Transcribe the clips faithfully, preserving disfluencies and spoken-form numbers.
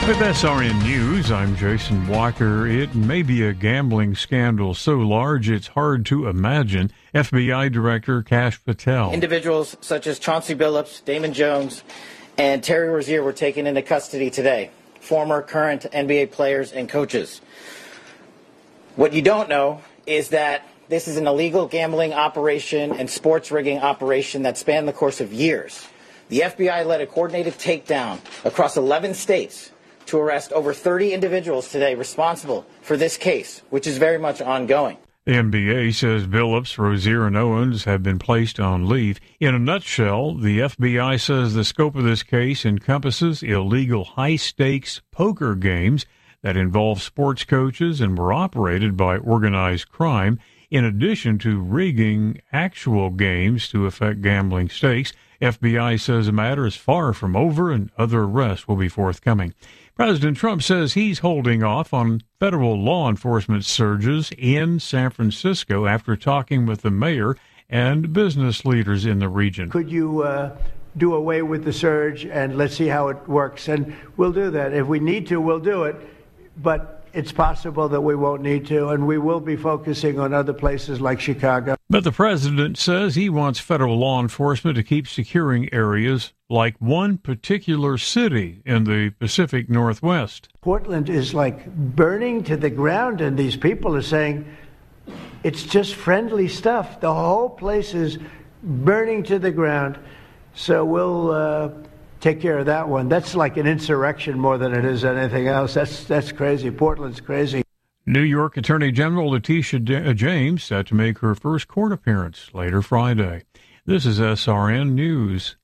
With S R N News, I'm Jason Walker. It may be a gambling scandal so large it's hard to imagine. F B I Director Kash Patel. Individuals such as Chauncey Billups, Damon Jones, and Terry Rozier were taken into custody today. Former, current N B A players and coaches. What you don't know is that this is an illegal gambling operation and sports rigging operation that spanned the course of years. The F B I led a coordinated takedown across eleven states to arrest over thirty individuals today responsible for this case, which is very much ongoing. The N B A says Billups, Rozier, and Owens have been placed on leave. In a nutshell, the F B I says the scope of this case encompasses illegal high-stakes poker games that involve sports coaches and were operated by organized crime, in addition to rigging actual games to affect gambling stakes. F B I says the matter is far from over and other arrests will be forthcoming. President Trump says he's holding off on federal law enforcement surges in San Francisco after talking with the mayor and business leaders in the region. Could you uh, do away with the surge and let's see how it works? And we'll do that. If we need to, we'll do it. But it's possible that we won't need to, and we will be focusing on other places like Chicago. But the president says he wants federal law enforcement to keep securing areas like one particular city in the Pacific Northwest. Portland is like burning to the ground, and these people are saying it's just friendly stuff. The whole place is burning to the ground. So we'll uh, take care of that one. That's like an insurrection more than it is anything else. That's that's crazy. Portland's crazy. New York Attorney General Letitia James set to make her first court appearance later Friday. This is S R N News.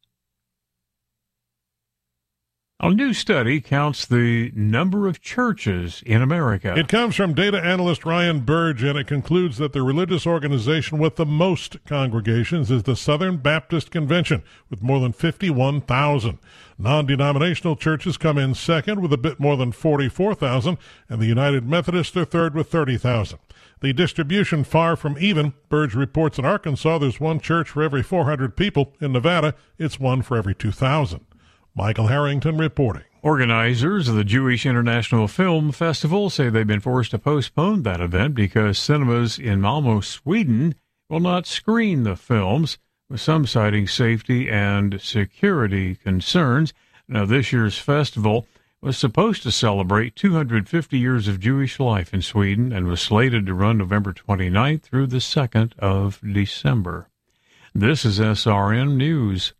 A new study counts the number of churches in America. It comes from data analyst Ryan Burge, and it concludes that the religious organization with the most congregations is the Southern Baptist Convention, with more than fifty-one thousand. Non-denominational churches come in second with a bit more than forty-four thousand, and the United Methodists are third with thirty thousand. The distribution far from even. Burge reports in Arkansas there's one church for every four hundred people. In Nevada, it's one for every two thousand. Michael Harrington reporting. Organizers of the Jewish International Film Festival say they've been forced to postpone that event because cinemas in Malmö, Sweden, will not screen the films, with some citing safety and security concerns. Now, this year's festival was supposed to celebrate two hundred fifty years of Jewish life in Sweden and was slated to run November twenty-ninth through the second of December. This is S R N News.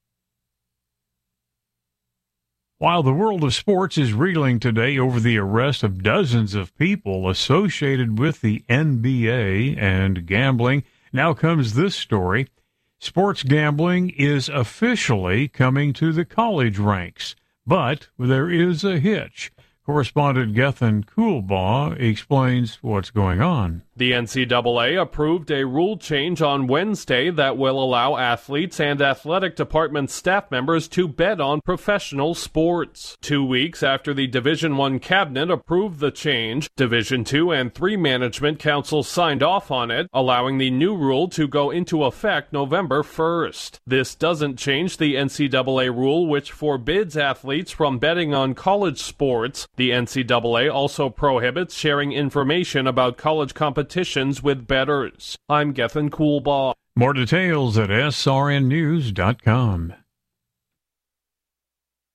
While the world of sports is reeling today over the arrest of dozens of people associated with the N B A and gambling, now comes this story. Sports gambling is officially coming to the college ranks, but there is a hitch. Correspondent Gethin Coolbaugh explains what's going on. The N C double A approved a rule change on Wednesday that will allow athletes and athletic department staff members to bet on professional sports. Two weeks after the Division I cabinet approved the change, Division two and three management councils signed off on it, allowing the new rule to go into effect November first. This doesn't change the N C double A rule, which forbids athletes from betting on college sports. The N C double A also prohibits sharing information about college competitions with bettors. I'm Gethin Coolbaugh. More details at S R N news dot com.